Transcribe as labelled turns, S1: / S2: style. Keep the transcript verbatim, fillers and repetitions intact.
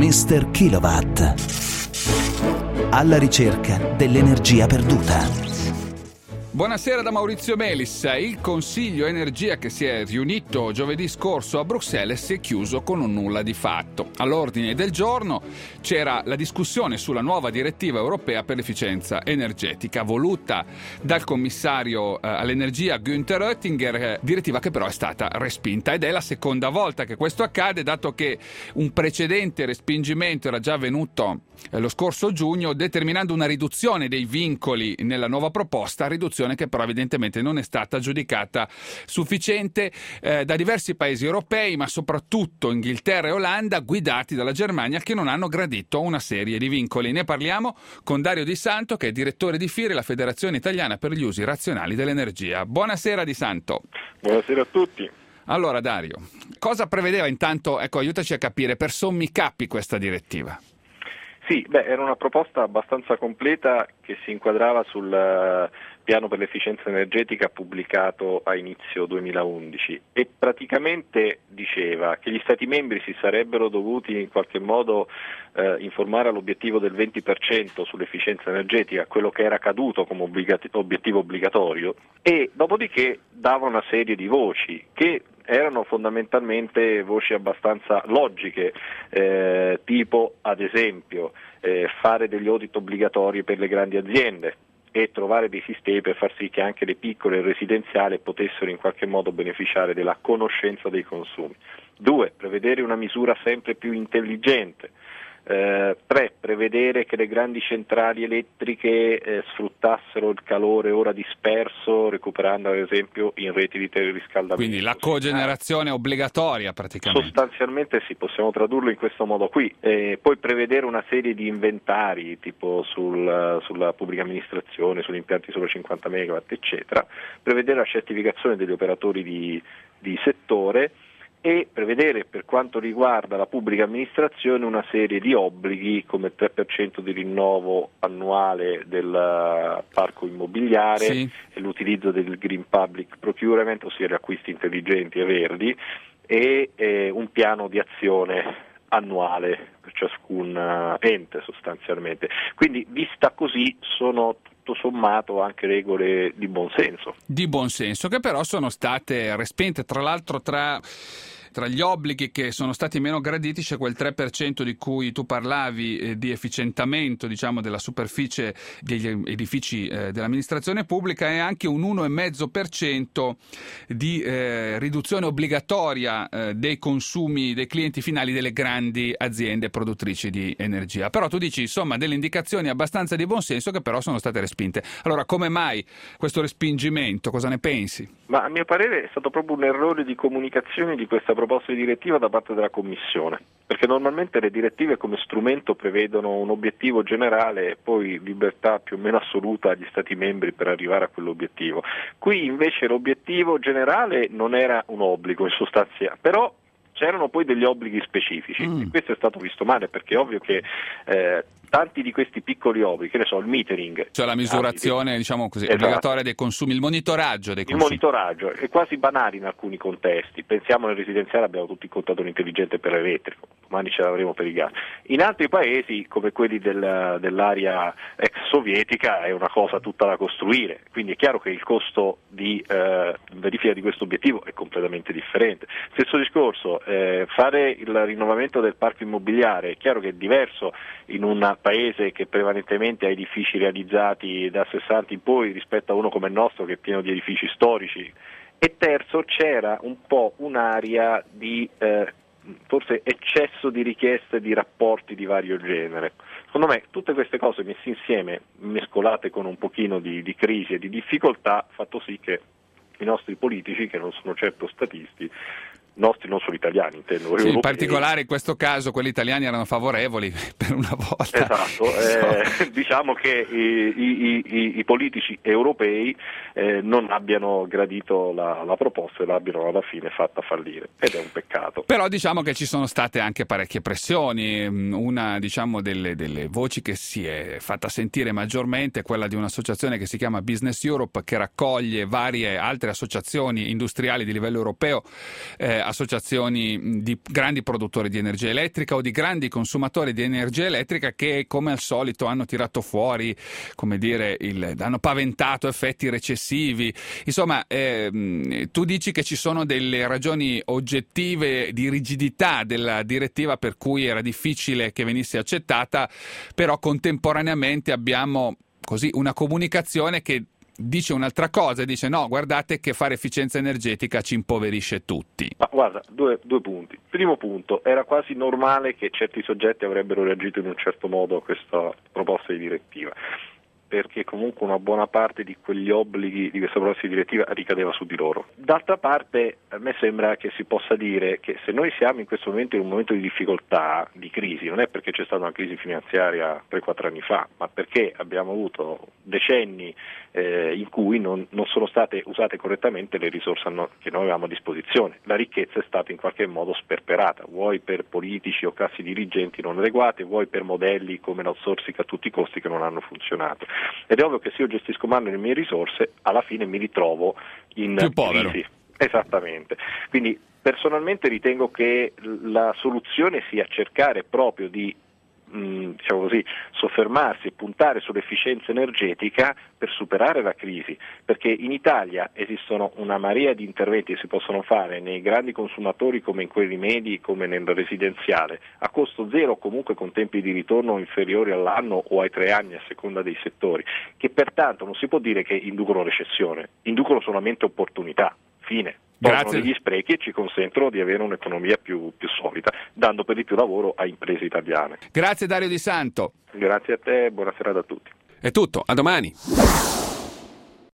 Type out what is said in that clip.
S1: mister Kilowatt. Alla ricerca dell'energia perduta.
S2: Buonasera da Maurizio Melis. Il Consiglio Energia che si è riunito giovedì scorso a Bruxelles si è chiuso con un nulla di fatto. All'ordine del giorno c'era la discussione sulla nuova direttiva europea per l'efficienza energetica voluta dal commissario eh, all'energia Günther Oettinger, eh, direttiva che però è stata respinta, ed è la seconda volta che questo accade, dato che un precedente respingimento era già avvenuto eh, lo scorso giugno, determinando una riduzione dei vincoli nella nuova proposta, riduzione che però evidentemente non è stata giudicata sufficiente eh, da diversi paesi europei, ma soprattutto Inghilterra e Olanda, guidati dalla Germania, che non hanno gradito una serie di vincoli. Ne parliamo con Dario Di Santo, che è direttore di FIRE, la Federazione Italiana per gli Usi Razionali dell'Energia. Buonasera Di Santo.
S3: Buonasera a tutti.
S2: Allora Dario, cosa prevedeva intanto, ecco, aiutaci a capire per sommi capi questa direttiva?
S3: Sì, beh, era una proposta abbastanza completa che si inquadrava sul uh, piano per l'efficienza energetica pubblicato a inizio duemilaundici e praticamente diceva che gli Stati membri si sarebbero dovuti in qualche modo uh, informare all'obiettivo del venti per cento sull'efficienza energetica, quello che era caduto come obbligati- obiettivo obbligatorio, e dopodiché dava una serie di voci che erano fondamentalmente voci abbastanza logiche, eh, tipo ad esempio eh, fare degli audit obbligatori per le grandi aziende e trovare dei sistemi per far sì che anche le piccole e residenziali potessero in qualche modo beneficiare della conoscenza dei consumi. Due, prevedere una misura sempre più intelligente. Eh, tre, prevedere che le grandi centrali elettriche eh, sfruttassero il calore ora disperso, recuperando ad esempio in reti di teleriscaldamento.
S2: Quindi la cogenerazione ah. obbligatoria praticamente.
S3: Sostanzialmente sì, possiamo tradurlo in questo modo qui. Eh, poi prevedere una serie di inventari tipo sul, sulla pubblica amministrazione, sugli impianti sopra cinquanta megawatt eccetera, prevedere la certificazione degli operatori di, di settore e prevedere per quanto riguarda la pubblica amministrazione una serie di obblighi come il tre per cento di rinnovo annuale del parco immobiliare, sì, e l'utilizzo del Green Public Procurement, ossia gli acquisti intelligenti e verdi, e eh, un piano di azione annuale per ciascun ente sostanzialmente. Quindi vista così sono tutto sommato anche regole di buonsenso.
S2: Di buonsenso, che però sono state respinte. Tra l'altro tra... Tra gli obblighi che sono stati meno graditi c'è quel tre per cento di cui tu parlavi, eh, di efficientamento, diciamo, della superficie degli edifici eh, dell'amministrazione pubblica, e anche un uno virgola cinque per cento di eh, riduzione obbligatoria eh, dei consumi dei clienti finali delle grandi aziende produttrici di energia. Però tu dici, insomma, delle indicazioni abbastanza di buonsenso che però sono state respinte. Allora, come mai questo respingimento? Cosa ne pensi?
S3: Ma a mio parere è stato proprio un errore di comunicazione di questa proposta di direttiva da parte della Commissione, perché normalmente le direttive come strumento prevedono un obiettivo generale e poi libertà più o meno assoluta agli Stati membri per arrivare a quell'obiettivo. Qui invece l'obiettivo generale non era un obbligo in sostanza, però c'erano poi degli obblighi specifici mm. e questo è stato visto male, perché è ovvio che eh, tanti di questi piccoli obblighi, che ne so, il metering,
S2: cioè la misurazione, diciamo così, esatto, obbligatoria dei consumi, il monitoraggio dei consumi.
S3: Il monitoraggio è quasi banale in alcuni contesti. Pensiamo nel residenziale, abbiamo tutti il contatore intelligente per l'elettrico, domani ce l'avremo per il gas. In altri paesi, come quelli del, dell'area ex sovietica, è una cosa tutta da costruire, quindi è chiaro che il costo di eh, verifica di questo obiettivo è completamente differente. Stesso discorso, eh, fare il rinnovamento del parco immobiliare, è chiaro che è diverso in un paese che prevalentemente ha edifici realizzati da sessanta in poi rispetto a uno come il nostro che è pieno di edifici storici. E terzo, c'era un po' un'area di eh, forse eccesso di richieste di rapporti di vario genere. Secondo me tutte queste cose messe insieme, mescolate con un pochino di, di crisi e di difficoltà, ha fatto sì che i nostri politici, che non sono certo statisti, nostri non solo italiani, intendo.
S2: Sì, in particolare in questo caso quelli italiani erano favorevoli per una volta.
S3: Esatto, eh, diciamo che i, i, i, i politici europei eh, non abbiano gradito la, la proposta e l'abbiano alla fine fatta fallire, ed è un peccato.
S2: Però diciamo che ci sono state anche parecchie pressioni. Una, diciamo, delle, delle voci che si è fatta sentire maggiormente è quella di un'associazione che si chiama Business Europe, che raccoglie varie altre associazioni industriali di livello europeo, eh, associazioni di grandi produttori di energia elettrica o di grandi consumatori di energia elettrica che come al solito hanno tirato fuori, come dire, il, hanno paventato effetti recessivi. Insomma, eh, tu dici che ci sono delle ragioni oggettive di rigidità della direttiva per cui era difficile che venisse accettata, però contemporaneamente abbiamo così una comunicazione che dice un'altra cosa, dice no, guardate che fare efficienza energetica ci impoverisce tutti.
S3: Ma guarda, due, due punti. Primo punto, era quasi normale che certi soggetti avrebbero reagito in un certo modo a questa proposta di direttiva, perché comunque una buona parte di quegli obblighi di questa proposta di direttiva ricadeva su di loro. D'altra parte a me sembra che si possa dire che se noi siamo in questo momento in un momento di difficoltà, di crisi, non è perché c'è stata una crisi finanziaria tre quattro anni fa, ma perché abbiamo avuto decenni eh, in cui non, non sono state usate correttamente le risorse che noi avevamo a disposizione. La ricchezza è stata in qualche modo sperperata, vuoi per politici o classi dirigenti non adeguate, vuoi per modelli come l'outsourcing a tutti i costi che non hanno funzionato. Ed è ovvio che se io gestisco male le mie risorse, alla fine mi ritrovo in
S2: più povero.
S3: crisi. Esattamente. Quindi personalmente ritengo che la soluzione sia cercare proprio di mh, diciamo così, soffermarsi e puntare sull'efficienza energetica per superare la crisi, perché in Italia esistono una marea di interventi che si possono fare nei grandi consumatori come in quelli medi, come nel residenziale, a costo zero o comunque con tempi di ritorno inferiori all'anno o ai tre anni a seconda dei settori, che pertanto non si può dire che inducono recessione, inducono solamente opportunità. Fine. Tolgono degli sprechi e ci consentono di avere un'economia più, più solida, dando per di più lavoro a imprese italiane.
S2: Grazie Dario Di Santo.
S3: Grazie a te, buona serata a tutti.
S4: È tutto, a domani.